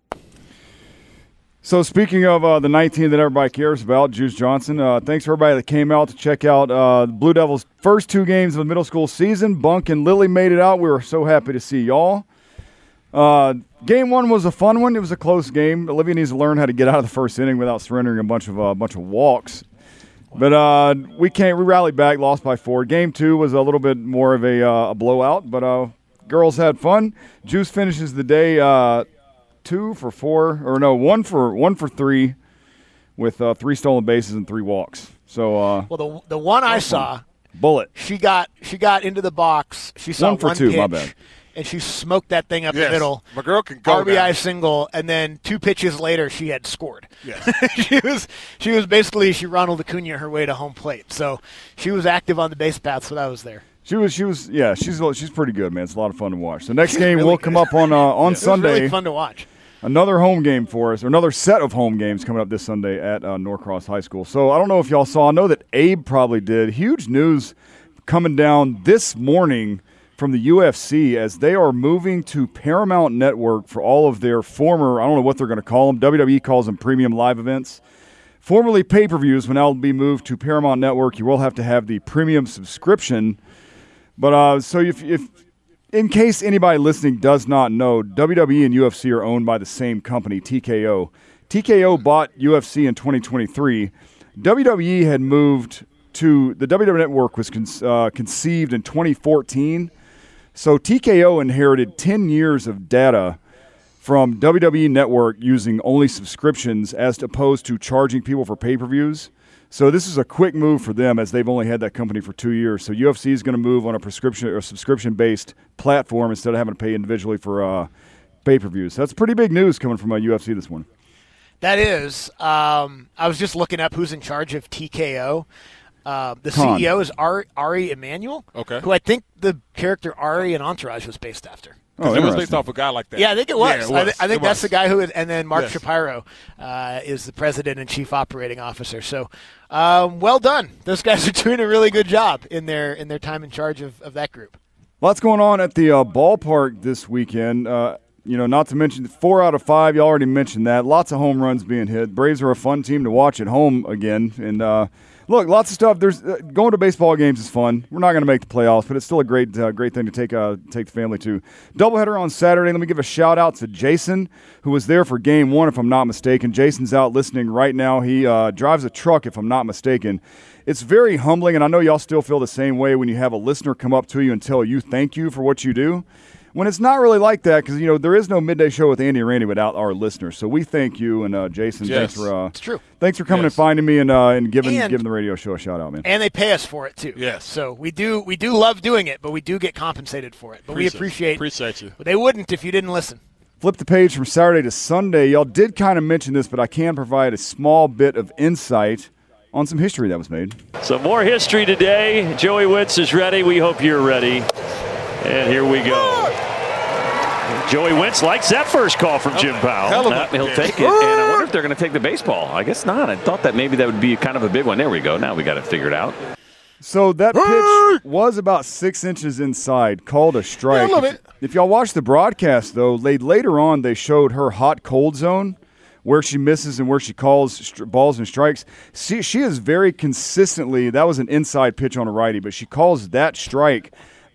So speaking of uh, the nineteen that everybody cares about, Juice Johnson, uh, thanks for everybody that came out to check out uh, the Blue Devils' first two games of the middle school season. Bunk and Lily made it out. We were so happy to see y'all. Uh, game one was a fun one. It was a close game. Olivia needs to learn how to get out of the first inning without surrendering a bunch of a uh, bunch of walks. But uh, we can't. We rallied back, lost by four. Game two was a little bit more of a, uh, a blowout, but uh, girls had fun. Juice finishes the day uh, two for four, or no, one for one for three, with uh, three stolen bases and three walks. So uh, well, the the one I saw, bullet. She got she got into the box. She saw one for one two. pitch, My bad. And she smoked that thing up yes. the middle. My girl can go R B I now. single, and then two pitches later, she had scored. Yes. she was she was basically she Ronald Acuna her way to home plate. So she was active on the base path. So I was there. She was she was yeah she's she's pretty good, man. It's a lot of fun to watch. The next She's game really will good. come up on uh, on it Sunday. Was really fun to watch. Another home game for us, or another set of home games coming up this Sunday at uh, Norcross High School. So I don't know if y'all saw. I know that Abe probably did. Huge news coming down this morning from the U F C as they are moving to Paramount Network for all of their former, I don't know what they're going to call them, W W E calls them premium live events. Formerly pay-per-views will now be moved to Paramount Network. You will have to have the premium subscription. But uh, so if, if in case anybody listening does not know, W W E and U F C are owned by the same company, T K O. T K O bought U F C in twenty twenty-three. W W E had moved to, the W W E Network was con- uh, conceived in twenty fourteen. So T K O inherited ten years of data from W W E Network using only subscriptions as opposed to charging people for pay-per-views. So this is a quick move for them as they've only had that company for two years. So U F C is going to move on a prescription or subscription-based platform instead of having to pay individually for uh, pay-per-views. So that's pretty big news coming from uh, U F C this morning. That is. Um, I was just looking up who's in charge of T K O. Uh, the Khan. C E O is Ari, Ari Emanuel, okay. who I think the character Ari in Entourage was based after. Oh, it was based off a guy like that. Yeah, I think it was. Yeah, it was. I, th- I think it that's was. the guy who, is, and then Mark yes. Shapiro uh, is the president and chief operating officer. So, um, well done. Those guys are doing a really good job in their in their time in charge of, of that group. Lots going on at the uh, ballpark this weekend. Uh, you know, not to mention four out of five. You already mentioned that. Lots of home runs being hit. Braves are a fun team to watch at home again, and. Uh, Look, lots of stuff. There's uh, going to baseball games is fun. We're not going to make the playoffs, but it's still a great, uh, great thing to take, uh, take the family to. Doubleheader on Saturday. Let me give a shout out to Jason, who was there for Game One, if I'm not mistaken. Jason's out listening right now. He uh, drives a truck, if I'm not mistaken. It's very humbling, and I know y'all still feel the same way when you have a listener come up to you and tell you thank you for what you do. When it's not really like that, because, you know, there is no midday show with Andy and Randy without our listeners. So we thank you, and uh, Jason, yes. thanks for uh, it's true. Thanks for coming yes. and finding me and uh, and giving and, giving the radio show a shout out, man. And they pay us for it too. Yes. So we do we do love doing it, but we do get compensated for it. But appreciate we appreciate appreciate you. But they wouldn't if you didn't listen. Flip the page from Saturday to Sunday. Y'all did kind of mention this, but I can provide a small bit of insight on some history that was made. So more history today. Joey Wentz is ready. We hope you're ready. And here we go. Joey Wentz likes that first call from Jim Powell. Uh, he'll take it, and I wonder if they're going to take the baseball. I guess not. I thought that maybe that would be kind of a big one. There we go. Now we got it figured out. So that pitch was about six inches inside, called a strike. Yeah, I love it. If y'all watch the broadcast, though, they, later on they showed her hot-cold zone, where she misses and where she calls st- balls and strikes. She, she is very consistently – that was an inside pitch on a righty, but she calls that strike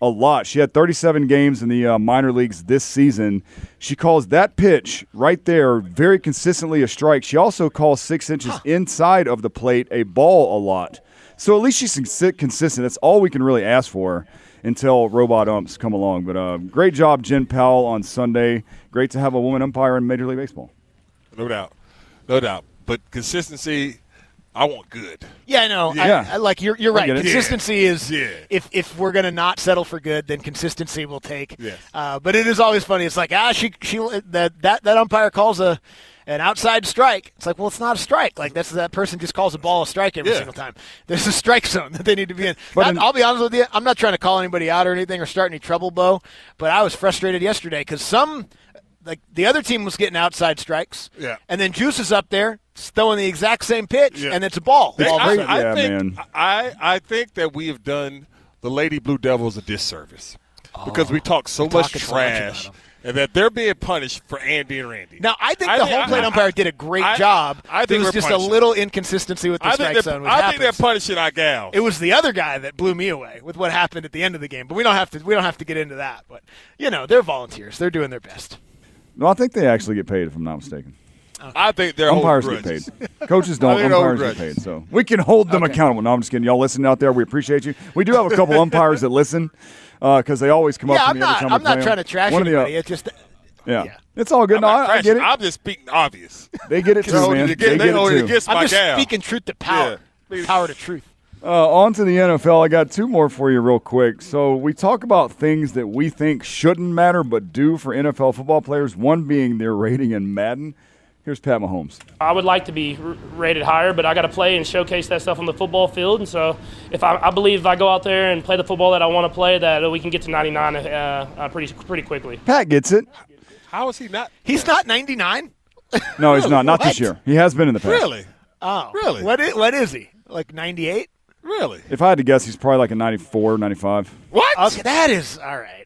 a lot. She had thirty-seven games in the uh, minor leagues this season. She calls that pitch right there very consistently a strike. She also calls six inches huh. inside of the plate a ball a lot. So at least she's consistent. That's all we can really ask for until robot umps come along. But uh, great job, Jen Powell, on Sunday. Great to have a woman umpire in Major League Baseball. No doubt. No doubt. But consistency, I want good. Yeah, no, yeah. I, I, like you're you're right. Consistency yeah. is yeah. if if we're gonna not settle for good, then consistency will take. Yes. Uh, but it is always funny. It's like ah, she she that that that umpire calls a an outside strike. It's like, well, it's not a strike. Like that's that person just calls a ball a strike every yeah. single time. There's a strike zone that they need to be in. But I, in I'll be honest with you. I'm not trying to call anybody out or anything or start any trouble, Bo. But I was frustrated yesterday because some. Like the other team was getting outside strikes, yeah. and then Juice is up there throwing the exact same pitch, yeah. and it's a ball. They, all of a I, sudden. I yeah, think, man. I, I think that we have done the Lady Blue Devils a disservice oh, because we talk so much trash, so much and that they're being punished for Andy and Randy. Now, I think I the think, home plate I, umpire did a great I, job. I think there was we're just punishing. a little inconsistency with the I strike think zone. Which I happens. think they're punishing our gals. It was the other guy that blew me away with what happened at the end of the game, but we don't have to. We don't have to get into that. But you know, they're volunteers. They're doing their best. No, I think they actually get paid, if I'm not mistaken. Okay. I think they're umpires get paid. Coaches don't. Umpires get paid. So we can hold them okay. accountable. No, I'm just kidding. Y'all listen out there. We appreciate you. We do have a couple umpires that listen because uh, they always come yeah, up to I'm me not, every time I'm we play not trying them. to trash One anybody. The, uh, it's just yeah. yeah, it's all good. I'm No, not I, I get it. I'm just speaking obvious. They get it too, They're man. Get, they they get hold it it too. against I'm my just gal. speaking truth to power. Yeah. Power to truth. Uh, on to the N F L. I got two more for you real quick. So we talk about things that we think shouldn't matter but do for N F L football players, one being their rating in Madden. Here's Pat Mahomes. I would like to be r- rated higher, but I got to play and showcase that stuff on the football field. And so if I, I believe if I go out there and play the football that I want to play, that we can get to ninety-nine uh, uh, pretty pretty quickly. Pat gets it. How is he not? He's not ninety-nine? No, he's not. Not What? this year. He has been in the past. Really? Oh. Really? What is, what is he? Like ninety-eight? Really? If I had to guess, he's probably like a ninety-four, ninety-five. What? Okay, that is all right.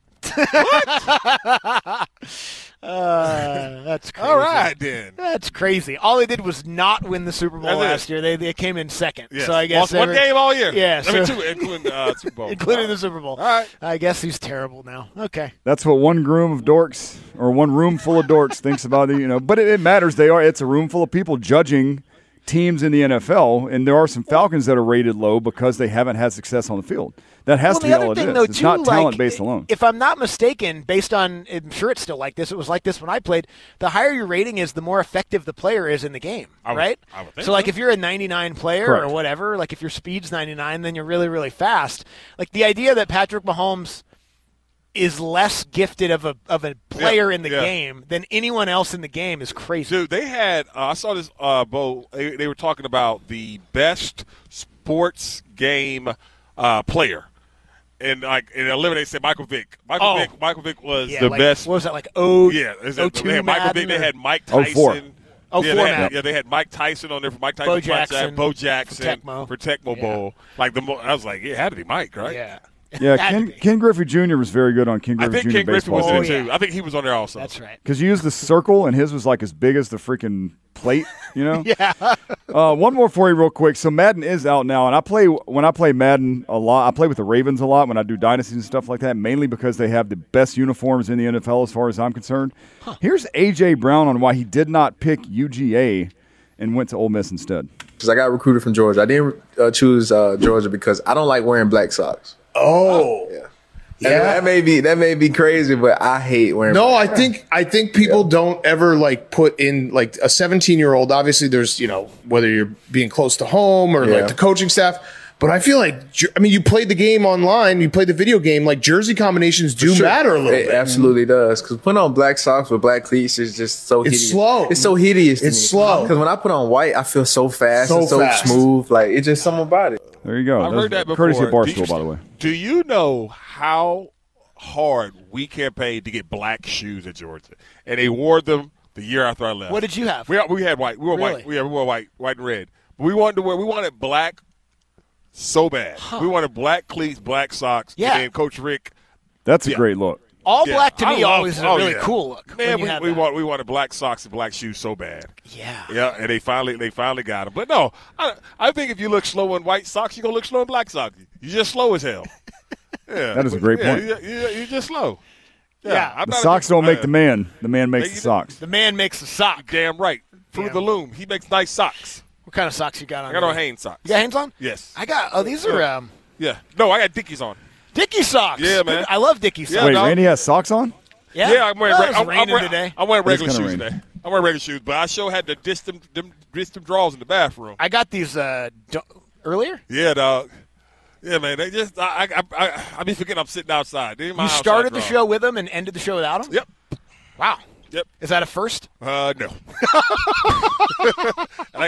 What? Uh, that's crazy. All right, then. That's crazy. All they did was not win the Super Bowl That's it. last year. They they came in second. Yes. So I guess Lost one every- game all year. Yeah, I mean, so- two, including uh, Super Bowl. including the Super Bowl. All right. I guess he's terrible now. Okay. That's what one room of dorks or one room full of dorks thinks about it, you know. But it, it matters. They are. It's a room full of people judging teams in the N F L, and there are some Falcons that are rated low because they haven't had success on the field. That has well, to the be other all it thing, is. Though, it's too, not like, talent-based alone. If I'm not mistaken, based on, I'm sure it's still like this, it was like this when I played, the higher your rating is, the more effective the player is in the game, I would, right? I would think so, like, so. if you're a ninety-nine player Correct. or whatever, like if your speed's ninety-nine, then you're really, really fast. Like, the idea that Patrick Mahomes is less gifted of a of a player Yeah, in the yeah. game than anyone else in the game is crazy. Dude, they had uh, – I saw this, uh, Bo. They, they were talking about the best sports game uh, player. And like in eliminate, said Michael Vick. Michael Oh. Vick. Michael Vick was Yeah, the like, best. What was that, like oh, Yeah, is oh that- two they had Michael Vick. Madden They or- had Mike Oh, Tyson. four. Oh, yeah, four they had, Madden. yeah, they had Mike Tyson on there for Mike Tyson. Bo for Mike Jackson. Bo Jackson For Tecmo. for Tecmo Yeah. Bowl. Like the, mo- I was like, yeah, it had to be Mike, right? Yeah. Yeah, Had to Ken, be. Ken Griffey Junior was very good on Ken I Griffey think Junior Ken Griffey baseball. was in Oh, it too. yeah. I think he was on there also. That's right. Because you used the circle, and his was like as big as the freaking plate, you know? Yeah. Uh, one more for you real quick. So Madden is out now, and I play when I play Madden a lot. I play with the Ravens a lot when I do dynasties and stuff like that, mainly because they have the best uniforms in the N F L as far as I'm concerned. Here's A J Brown on why he did not pick U G A and went to Ole Miss instead. Because I got recruited from Georgia. I didn't uh, choose uh, Georgia because I don't like wearing black socks. Oh. Yeah. Yeah. And that may be that may be crazy, but I hate wearing. No, I black. think I think people don't ever like put in like a seventeen year old. Obviously, there's you know whether you're being close to home or Yeah. like the coaching staff. But I feel like jer- I mean, you played the game online, you played the video game. Like jersey combinations do Sure. matter a little It bit. absolutely does. Because putting on black socks with black cleats is just so It's hideous. slow. It's so hideous. To It's me. slow. Because when I put on white, I feel so fast So and so fast. smooth. Like it's just something about it. There you go. I've That's heard that before. courtesy of Do Barstool, you- by the way. Do you know how hard we campaigned to get black shoes at Georgia? And they wore them the year after I left. What did you have? We, we had white. We were Really? white. We, we wore white, white and red. But we wanted to wear. We wanted black so bad. We wanted black cleats, black socks. Yeah. And then Coach Rick. That's a Yeah. great look. All Yeah, black to I me love- always is a oh, really yeah. cool look. Man, when you we have we, that. want, we wanted black socks and black shoes so bad. Yeah. Yeah, and they finally they finally got them. But no, I I think if you look slow in white socks, you're gonna look slow in black socks. You're just slow as hell. Yeah. That is a great yeah, point. You, you, you're just slow. Yeah. Yeah. I'm The not a socks big don't make fan. the man. The man makes They- the socks. The man makes the sock. Damn right. Through Damn. the loom. He makes nice socks. What kind of socks you got on? I got on there? Hanes socks. You got Hanes on? Yes. I got. Oh, these are um, Yeah. No, I got Dickies on. Dickie socks. Yeah, man. I love Dickie socks. Yeah, Wait, dog. Randy has socks on? Yeah, Yeah, I'm wearing, Oh, reg- it's I'm, I'm raining wearing, today. I'm wearing It is regular kinda shoes raining. today. I'm wearing regular shoes, but I sure had to dish them, them, dish them drawers in the bathroom. I got these uh, do- earlier. Yeah, dog. Yeah, man. They just I I I, I be forgetting I'm sitting outside. They in my You outside started the drawer. show with them and ended the show without them. Yep. Wow. Yep. Is that a first? Uh, no. And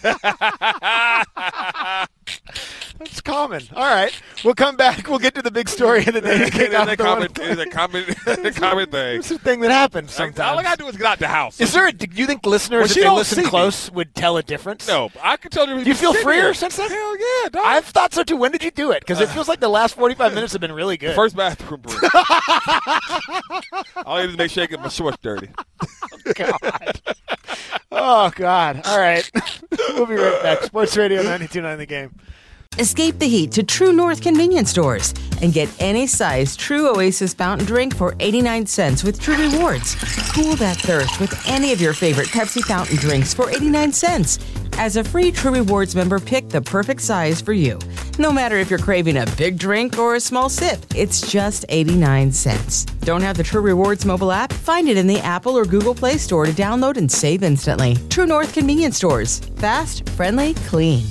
I got- That's common. All right. We'll come back. We'll get to the big story of the day. to kick It's off a the one. common, it's a common, it's a common thing. It's a thing that happens All sometimes. I gotta do is get out the house. Is there? A, do you think listeners, Well, if she they don't listen see me. close, would tell a difference? No, I can tell you. Do you feel sitting freer here. since then? Hell yeah, dog. I've thought so too. When did you do it? Because it feels like the last forty-five minutes have been really good. First bathroom break. All I need to make sure I get my shorts dirty. God. Oh, God. All right. We'll be right back. Sports Radio ninety-two point nine The Game. Escape the heat to True North convenience stores and get any size True Oasis fountain drink for eighty-nine cents with True Rewards. Cool that thirst with any of your favorite Pepsi fountain drinks for eighty-nine cents. As a free True Rewards member, pick the perfect size for you. No matter if you're craving a big drink or a small sip, it's just eighty-nine cents. Don't have the True Rewards mobile app? Find it in the Apple or Google Play Store to download and save instantly. True North convenience stores. Fast, friendly, clean.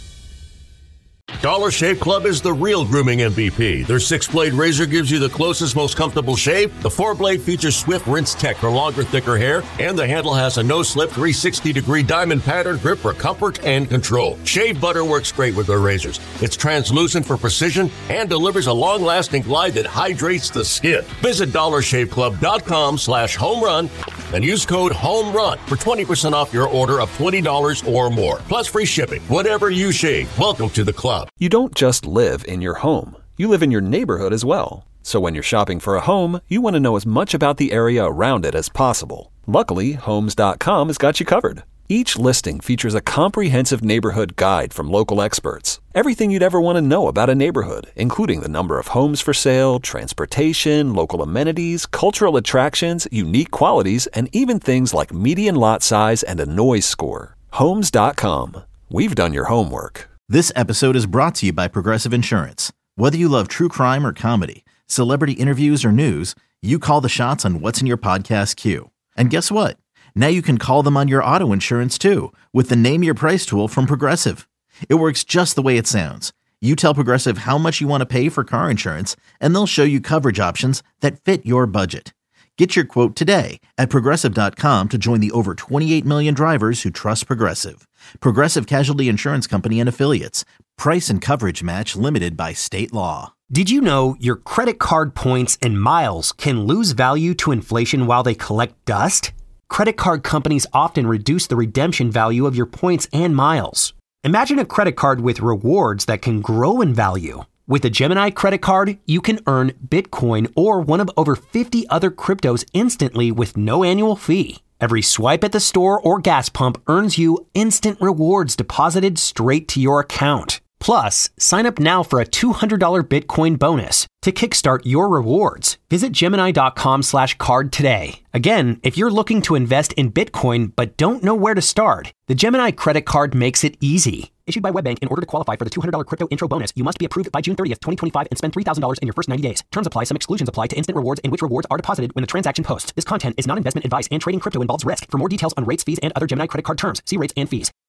Dollar Shave Club is the real grooming M V P. Their six-blade razor gives you the closest, most comfortable shave. The four-blade features Swift Rinse Tech for longer, thicker hair. And the handle has a no-slip three hundred sixty degree diamond pattern grip for comfort and control. Shave butter works great with their razors. It's translucent for precision and delivers a long-lasting glide that hydrates the skin. Visit dollar shave club dot com slash home run and use code HOMERUN for twenty percent off your order of twenty dollars or more. Plus free shipping. Whatever you shave, welcome to the club. You don't just live in your home. You live in your neighborhood as well. So when you're shopping for a home, you want to know as much about the area around it as possible. Luckily, homes dot com has got you covered. Each listing features a comprehensive neighborhood guide from local experts. Everything you'd ever want to know about a neighborhood, including the number of homes for sale, transportation, local amenities, cultural attractions, unique qualities, and even things like median lot size and a noise score. homes dot com. We've done your homework. This episode is brought to you by Progressive Insurance. Whether you love true crime or comedy, celebrity interviews or news, you call the shots on what's in your podcast queue. And guess what? Now you can call them on your auto insurance too with the Name Your Price tool from Progressive. It works just the way it sounds. You tell Progressive how much you want to pay for car insurance, and they'll show you coverage options that fit your budget. Get your quote today at Progressive dot com to join the over twenty-eight million drivers who trust Progressive. Progressive Casualty Insurance Company and Affiliates. Price and coverage match limited by state law. Did you know your credit card points and miles can lose value to inflation while they collect dust? Credit card companies often reduce the redemption value of your points and miles. Imagine a credit card with rewards that can grow in value. With a Gemini credit card, you can earn Bitcoin or one of over fifty other cryptos instantly with no annual fee. Every swipe at the store or gas pump earns you instant rewards deposited straight to your account. Plus, sign up now for a two hundred dollars Bitcoin bonus to kickstart your rewards. Visit Gemini dot com slash card today. Again, if you're looking to invest in Bitcoin but don't know where to start, the Gemini credit card makes it easy. Issued by WebBank, in order to qualify for the two hundred dollars crypto intro bonus, you must be approved by June thirtieth, twenty twenty-five and spend three thousand dollars in your first ninety days. Terms apply. Some exclusions apply to instant rewards in which rewards are deposited when the transaction posts. This content is not investment advice and trading crypto involves risk. For more details on rates, fees, and other Gemini credit card terms, see rates and fees.